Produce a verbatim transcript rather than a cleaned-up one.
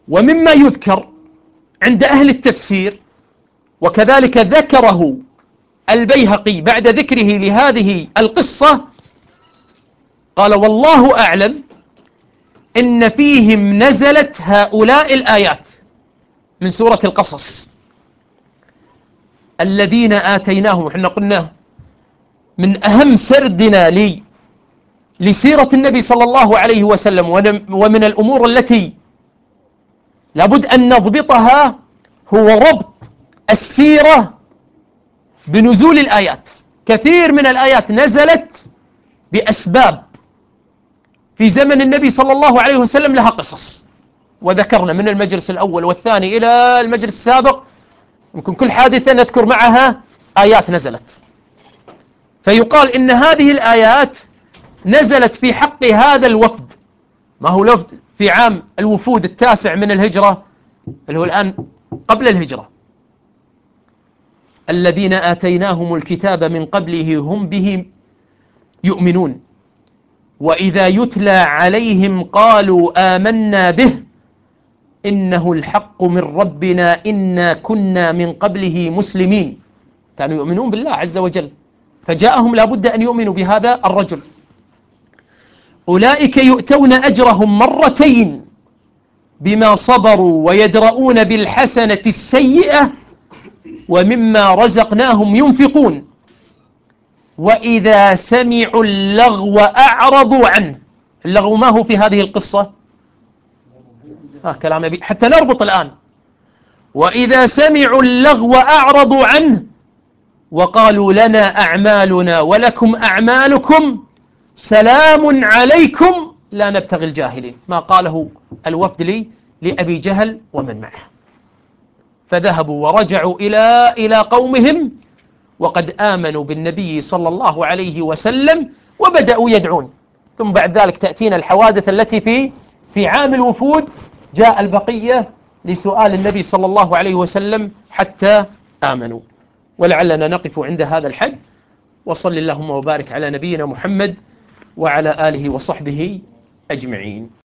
ومما يذكر عند أهل التفسير، وكذلك ذكره البيهقي بعد ذكره لهذه القصة، قال: والله أعلم إن فيهم نزلت هؤلاء الآيات من سورة القصص الذين آتيناهم. وحنا قلنا من أهم سردنا لي لسيرة النبي صلى الله عليه وسلم، ومن الأمور التي لابد أن نضبطها هو ربط السيرة بنزول الآيات. كثير من الآيات نزلت بأسباب في زمن النبي صلى الله عليه وسلم لها قصص، وذكرنا من المجلس الأول والثاني إلى المجلس السابق يمكن كل حادثة نذكر معها آيات نزلت. فيقال إن هذه الآيات نزلت في حق هذا الوفد. ما هو الوفد في عام الوفود التاسع من الهجرة، اللي هو الآن قبل الهجرة، الذين آتيناهم الكتاب من قبله هم به يؤمنون وإذا يتلى عليهم قالوا آمنا به إنه الحق من ربنا إنا كنا من قبله مسلمين. كانوا يؤمنون بالله عز وجل، فجاءهم لابد أن يؤمنوا بهذا الرجل. أولئك يؤتون أجرهم مرتين بما صبروا ويدرؤون بالحسنة السيئة ومما رزقناهم ينفقون وإذا سمعوا اللغو أعرضوا عنه. اللغو ما هو في هذه القصة؟ آه كلام أبي حتى نربط الآن. وإذا سمعوا اللغو أعرضوا عنه وقالوا لنا أعمالنا ولكم أعمالكم سلام عليكم لا نبتغي الجاهلين. ما قاله الوفد لي لأبي جهل ومن معه. فذهبوا ورجعوا إلى إلى قومهم وقد آمنوا بالنبي صلى الله عليه وسلم وبدأوا يدعون. ثم بعد ذلك تأتينا الحوادث التي في في عام الوفود جاء البقية لسؤال النبي صلى الله عليه وسلم حتى آمنوا. ولعلنا نقف عند هذا الحد، وصل اللهم وبارك على نبينا محمد وعلى آله وصحبه أجمعين.